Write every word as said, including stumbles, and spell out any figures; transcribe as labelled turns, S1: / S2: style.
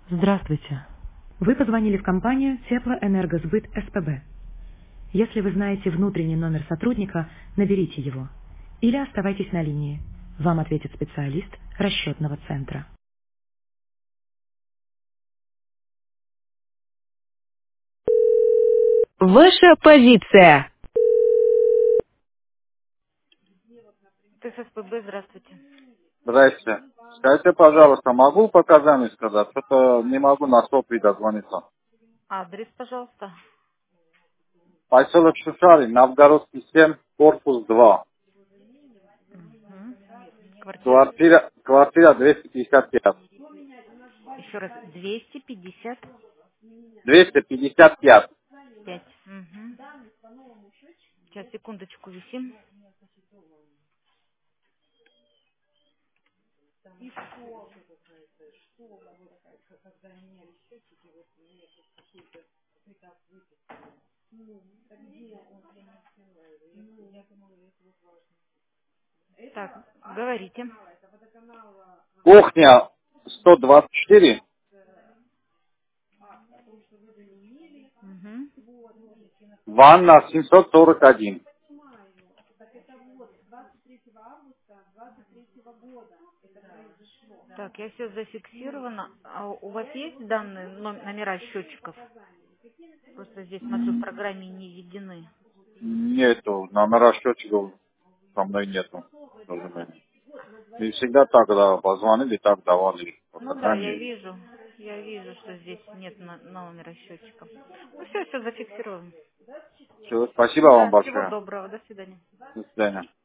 S1: Здравствуйте. Вы позвонили в компанию Теплоэнергосбыт СПБ. Если вы знаете внутренний номер сотрудника, наберите его. Или оставайтесь на линии. Вам ответит специалист расчетного центра. Ваша позиция. ТССПБ, здравствуйте.
S2: Здрасте. Скажите, пожалуйста, могу показания сказать? Что-то не могу на сопли дозвониться.
S1: Адрес, пожалуйста.
S2: Поселок Шушарин, Новгородский семь, корпус два.
S1: Мгм. Квартира?
S2: Квартира, квартира двести пятьдесят пять.
S1: Еще раз, двести пятьдесят
S2: двести пятьдесят пять.
S1: пять. Мгм. Сейчас, секундочку, висим. Так, говорите.
S2: Кухня сто двадцать четыре,
S1: Мгм.
S2: ванна семьсот сорок один.
S1: Так, я все зафиксировано. А у вас есть данные, ном- номера счетчиков? Просто здесь, смотрю, в программе не введены.
S2: Нету, номера счетчиков со мной нету, к сожалению. И всегда так, да, позвонили, так давали
S1: Ну да, я
S2: показания.
S1: вижу. Я вижу, что здесь нет на- номера счетчика. Ну все, все зафиксировано.
S2: Все, спасибо вам
S1: Да, всего
S2: большое.
S1: доброго. До свидания.
S2: До свидания.